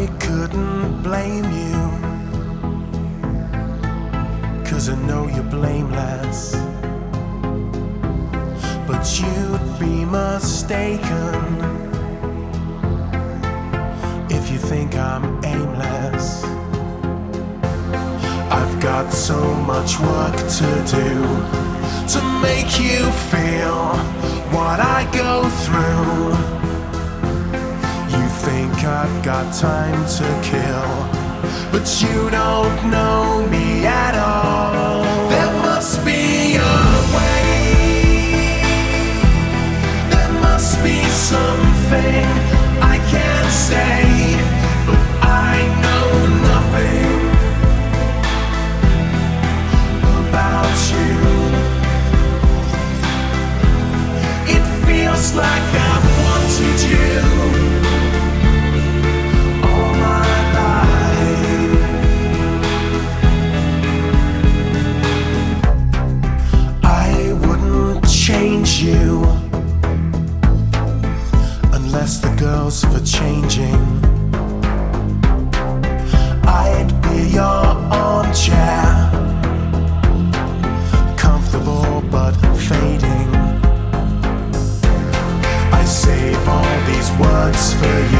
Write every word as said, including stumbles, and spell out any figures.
couldn't blame you, 'cause I know you're blameless. But you'd be mistaken if you think I'm aimless. I've got so much work to do to make you feel what I go through. You think I've got time to kill, but you don't know me at all. There must be a way. There must be something I can't say, but I know nothing about you. It feels like I've wanted you all my life. I wouldn't change you unless the girl's for changing. I'd be your armchair, comfortable but fading. I save all these words for you.